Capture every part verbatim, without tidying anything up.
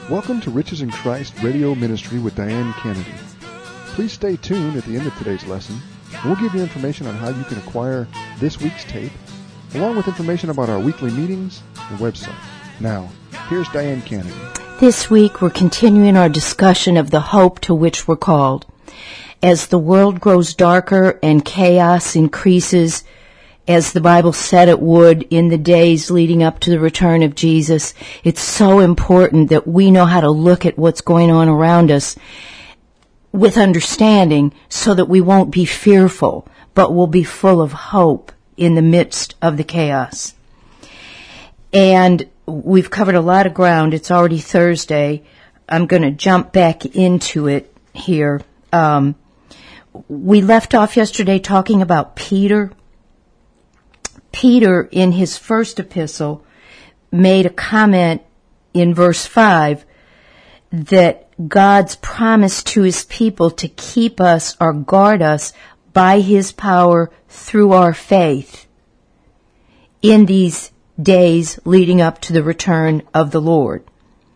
Welcome to Riches in Christ Radio Ministry with Diane Kennedy. Please stay tuned at the end of today's lesson. We'll give you information on how you can acquire this week's tape, along with information about our weekly meetings and website. Now, here's Diane Kennedy. This week we're continuing our discussion of the hope to which we're called. As the world grows darker and chaos increases, as the Bible said it would in the days leading up to the return of Jesus, it's so important that we know how to look at what's going on around us with understanding so that we won't be fearful, but will be full of hope in the midst of the chaos. And we've covered a lot of ground. It's already Thursday. I'm going to jump back into it here. Um, we left off yesterday talking about Peter. Peter, in his first epistle, made a comment in verse five that God's promise to his people to keep us or guard us by his power through our faith in these days leading up to the return of the Lord.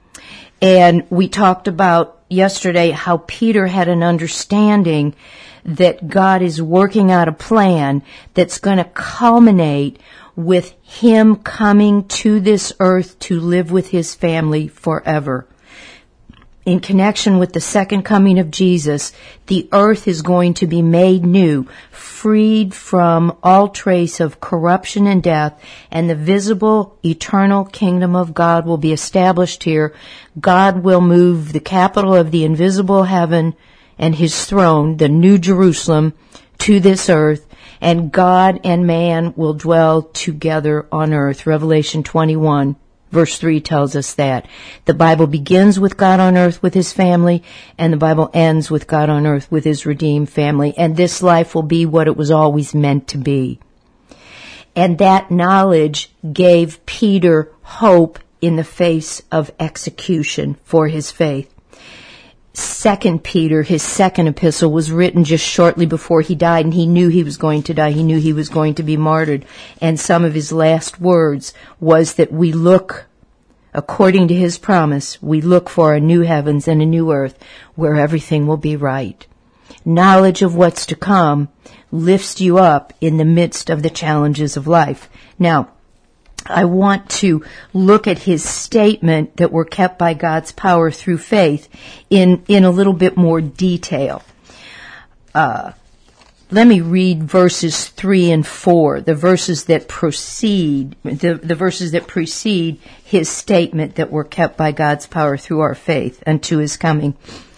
And we talked about yesterday how Peter had an understanding that God is working out a plan that's going to culminate with him coming to this earth to live with his family forever. In connection with the second coming of Jesus, the earth is going to be made new, freed from all trace of corruption and death, and the visible, eternal kingdom of God will be established here. God will move the capital of the invisible heaven and his throne, the New Jerusalem, to this earth, and God and man will dwell together on earth. Revelation twenty-one, verse three tells us that. The Bible begins with God on earth with his family, and the Bible ends with God on earth with his redeemed family, and this life will be what it was always meant to be. And that knowledge gave Peter hope in the face of execution for his faith. Second Peter, his second epistle, was written just shortly before he died, and he knew he was going to die. He knew he was going to be martyred. And some of his last words was that we look, according to his promise, we look for a new heavens and a new earth where everything will be right. Knowledge of what's to come lifts you up in the midst of the challenges of life. Now, I want to look at his statement that we're kept by God's power through faith in, in a little bit more detail. Uh, let me read verses three and four, the verses that proceed, the, the verses that precede his statement that we're kept by God's power through our faith unto his coming.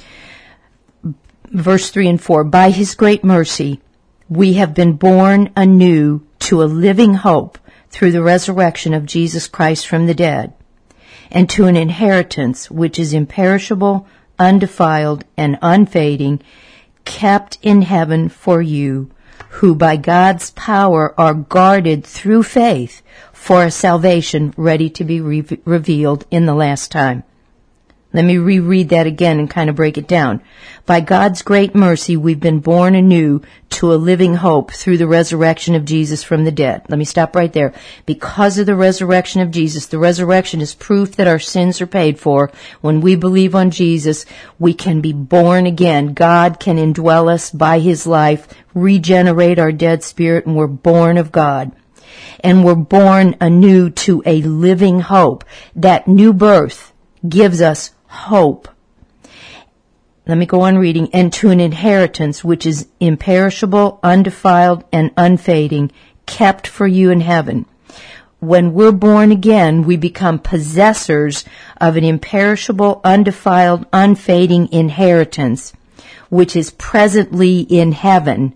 Verse three and four, by his great mercy, we have been born anew to a living hope through the resurrection of Jesus Christ from the dead, and to an inheritance which is imperishable, undefiled, and unfading, kept in heaven for you, who by God's power are guarded through faith for a salvation ready to be re- revealed in the last time. Let me reread that again and kind of break it down. By God's great mercy, we've been born anew to a living hope through the resurrection of Jesus from the dead. Let me stop right there. Because of the resurrection of Jesus, the resurrection is proof that our sins are paid for. When we believe on Jesus, we can be born again. God can indwell us by his life, regenerate our dead spirit, and we're born of God. And we're born anew to a living hope. That new birth gives us hope. Let me go on reading. And to an inheritance which is imperishable, undefiled, and unfading, kept for you in heaven. When we're born again, we become possessors of an imperishable, undefiled, unfading inheritance, which is presently in heaven.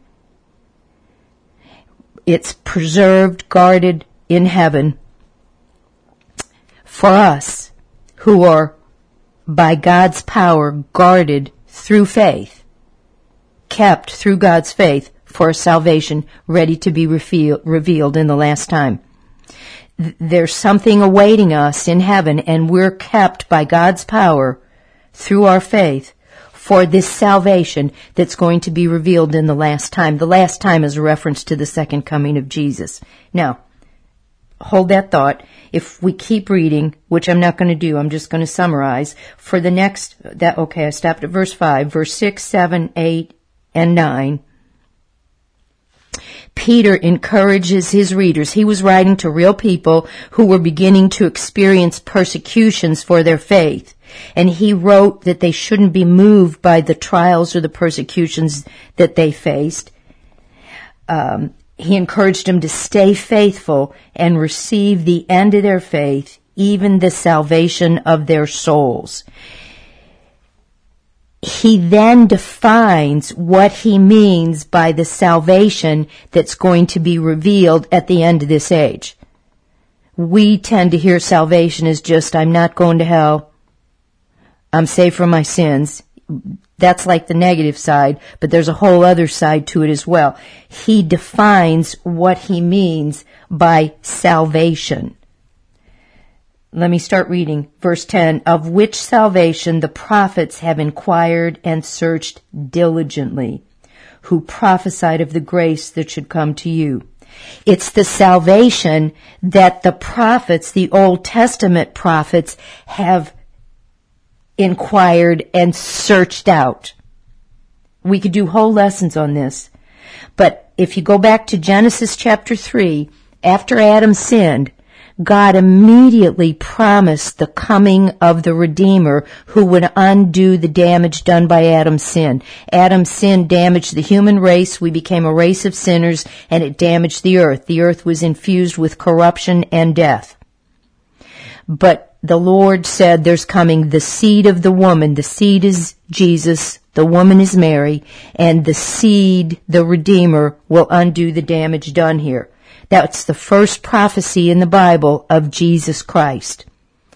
It's preserved, guarded in heaven for us who are by God's power guarded through faith, kept through God's faith for a salvation ready to be reveal, revealed in the last time. There's something awaiting us in heaven, and we're kept by God's power through our faith for this salvation that's going to be revealed in the last time. The last time is a reference to the second coming of Jesus. Now, hold that thought. If we keep reading, which I'm not going to do, I'm just going to summarize. For the next, that okay, I stopped at verse five, verse six, seven, eight, and nine. Peter encourages his readers. He was writing to real people who were beginning to experience persecutions for their faith. And he wrote that they shouldn't be moved by the trials or the persecutions that they faced. Um, he encouraged them to stay faithful and receive the end of their faith, even the salvation of their souls. He then defines what he means by the salvation that's going to be revealed at the end of this age. We tend to hear salvation as just, I'm not going to hell, I'm saved from my sins. That's like the negative side, but there's a whole other side to it as well. He defines what he means by salvation. Let me start reading. Verse ten, of which salvation the prophets have inquired and searched diligently, who prophesied of the grace that should come to you. It's the salvation that the prophets, the Old Testament prophets, have inquired and searched out. We could do whole lessons on this. But if you go back to Genesis chapter three, after Adam sinned, God immediately promised the coming of the Redeemer who would undo the damage done by Adam's sin. Adam's sin damaged the human race. We became a race of sinners, and it damaged the earth. The earth was infused with corruption and death. But the Lord said there's coming the seed of the woman. The seed is Jesus. The woman is Mary. And the seed, the Redeemer, will undo the damage done here. That's the first prophecy in the Bible of Jesus Christ.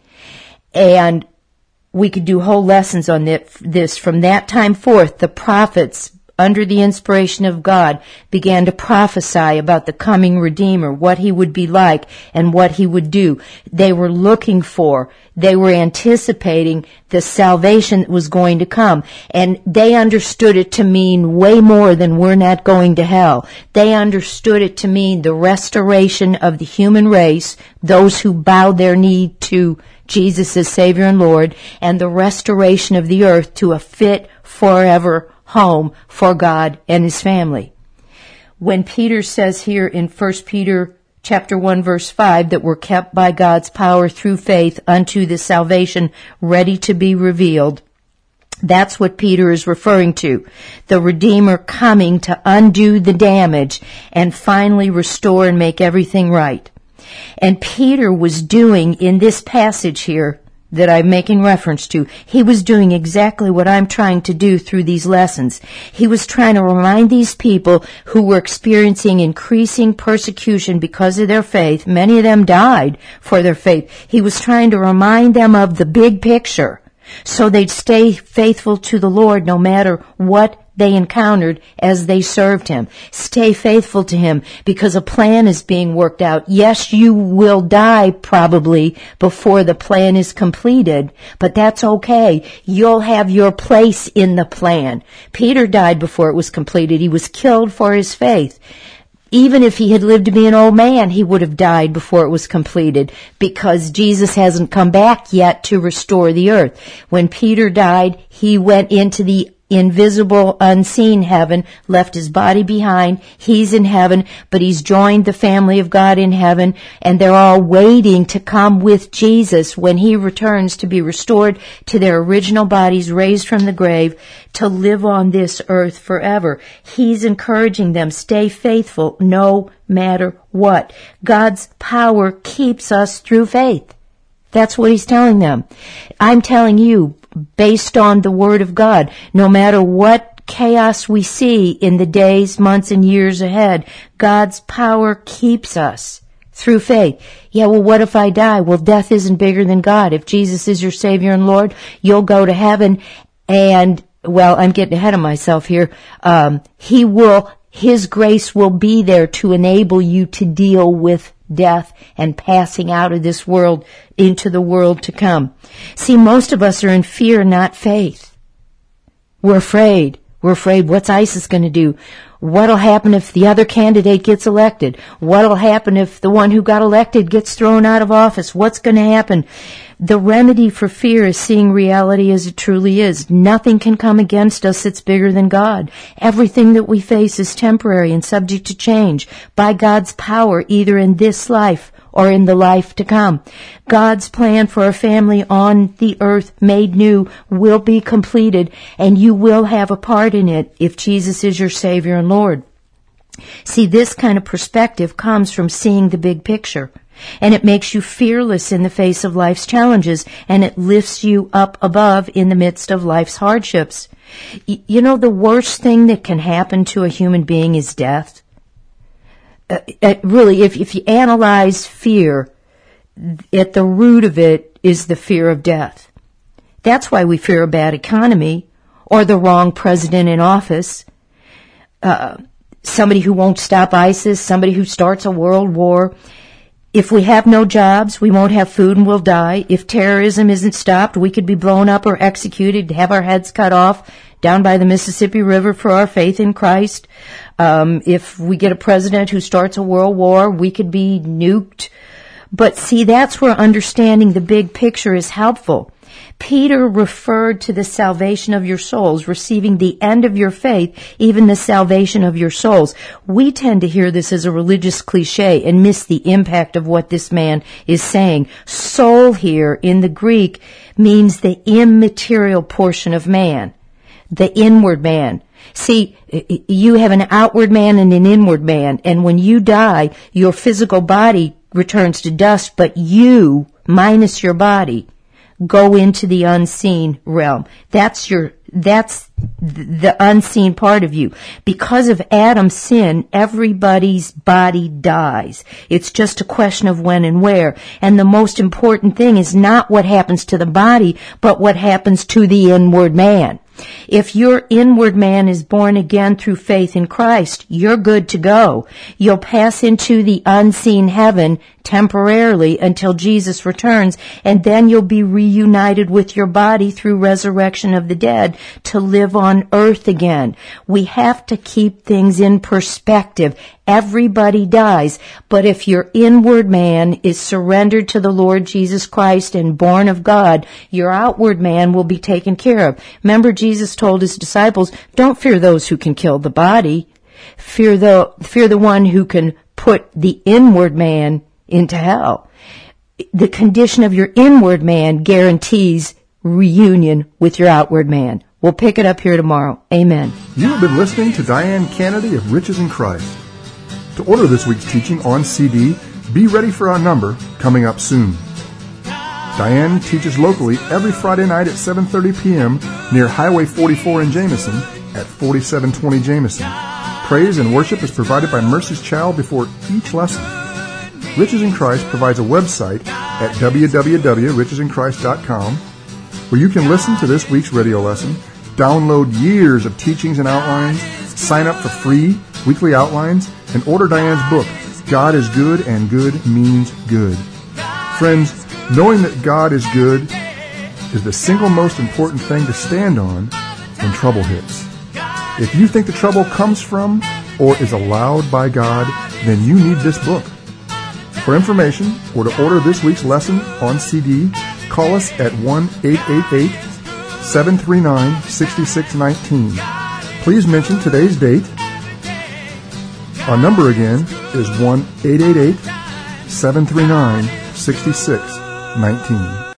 And we could do whole lessons on this. From that time forth, the prophets, under the inspiration of God, began to prophesy about the coming Redeemer, what he would be like and what he would do. They were looking for, they were anticipating the salvation that was going to come. And they understood it to mean way more than we're not going to hell. They understood it to mean the restoration of the human race, those who bowed their knee to Jesus as Savior and Lord, and the restoration of the earth to a fit forever home for God and his family. When Peter says here in First Peter chapter one verse five that we're kept by God's power through faith unto the salvation ready to be revealed, that's what Peter is referring to. The Redeemer coming to undo the damage and finally restore and make everything right. And Peter was doing in this passage here that I'm making reference to, he was doing exactly what I'm trying to do through these lessons. He was trying to remind these people who were experiencing increasing persecution because of their faith. Many of them died for their faith. He was trying to remind them of the big picture so they'd stay faithful to the Lord no matter what they encountered as they served him. Stay faithful to him because a plan is being worked out. Yes, you will die probably before the plan is completed, but that's okay. You'll have your place in the plan. Peter died before it was completed. He was killed for his faith. Even if he had lived to be an old man, he would have died before it was completed because Jesus hasn't come back yet to restore the earth. When Peter died, he went into the invisible, unseen heaven, left his body behind. He's in heaven, but he's joined the family of God in heaven, and they're all waiting to come with Jesus when he returns to be restored to their original bodies, raised from the grave, to live on this earth forever. He's encouraging them, stay faithful no matter what. God's power keeps us through faith. That's what he's telling them. I'm telling you, based on the Word of God, no matter what chaos we see in the days, months, and years ahead, God's power keeps us through faith. Yeah, well, what if I die? Well, death isn't bigger than God. If Jesus is your Savior and Lord, you'll go to heaven, and, well, I'm getting ahead of myself here. Um, he will, His grace will be there to enable you to deal with death and passing out of this world into the world to come. See, most of us are in fear, not faith. We're afraid. We're afraid, what's ISIS going to do? What'll happen if the other candidate gets elected? What'll happen if the one who got elected gets thrown out of office? What's going to happen? The remedy for fear is seeing reality as it truly is. Nothing can come against us that's bigger than God. Everything that we face is temporary and subject to change by God's power, either in this life or in the life to come. God's plan for a family on the earth made new will be completed, and you will have a part in it if Jesus is your Savior and Lord. See, this kind of perspective comes from seeing the big picture. And it makes you fearless in the face of life's challenges, and it lifts you up above in the midst of life's hardships. Y- you know, the worst thing that can happen to a human being is death. Uh, uh, really, if, if you analyze fear, at the root of it is the fear of death. That's why we fear a bad economy, or the wrong president in office, uh, somebody who won't stop ISIS, somebody who starts a world war. If we have no jobs, we won't have food and we'll die. If terrorism isn't stopped, we could be blown up or executed, have our heads cut off down by the Mississippi River for our faith in Christ. Um, if we get a president who starts a world war, we could be nuked. But see, that's where understanding the big picture is helpful. Peter referred to the salvation of your souls, receiving the end of your faith, even the salvation of your souls. We tend to hear this as a religious cliche and miss the impact of what this man is saying. Soul here in the Greek means the immaterial portion of man, the inward man. See, you have an outward man and an inward man, and when you die, your physical body returns to dust, but you, minus your body, go into the unseen realm. That's your, that's the unseen part of you. Because of Adam's sin, everybody's body dies. It's just a question of when and where. And the most important thing is not what happens to the body, but what happens to the inward man. If your inward man is born again through faith in Christ, you're good to go. You'll pass into the unseen heaven temporarily until Jesus returns, and then you'll be reunited with your body through resurrection of the dead to live on earth again. We have to keep things in perspective. Everybody dies, but if your inward man is surrendered to the Lord Jesus Christ and born of God, your outward man will be taken care of. Remember, Jesus told his disciples, don't fear those who can kill the body. Fear the, fear the one who can put the inward man into hell. The condition of your inward man guarantees reunion with your outward man. We'll pick it up here tomorrow. Amen. You have been listening to Diane Kennedy of Riches in Christ. To order this week's teaching on C D, be ready for our number coming up soon. Diane teaches locally every Friday night at seven thirty p.m. near Highway forty-four in Jameson at forty-seven twenty Jameson. Praise and worship is provided by Mercy's Child before each lesson. Riches in Christ provides a website at w w w dot riches in christ dot com where you can listen to this week's radio lesson, download years of teachings and outlines, sign up for free weekly outlines, and order Diane's book, God is Good and Good Means Good. Friends, knowing that God is good is the single most important thing to stand on when trouble hits. If you think the trouble comes from or is allowed by God, then you need this book. For information or to order this week's lesson on C D, call us at one eight eight eight, seven three nine, six six one nine. Please mention today's date. Our number again is one eight eight eight, seven three nine, six six one nine.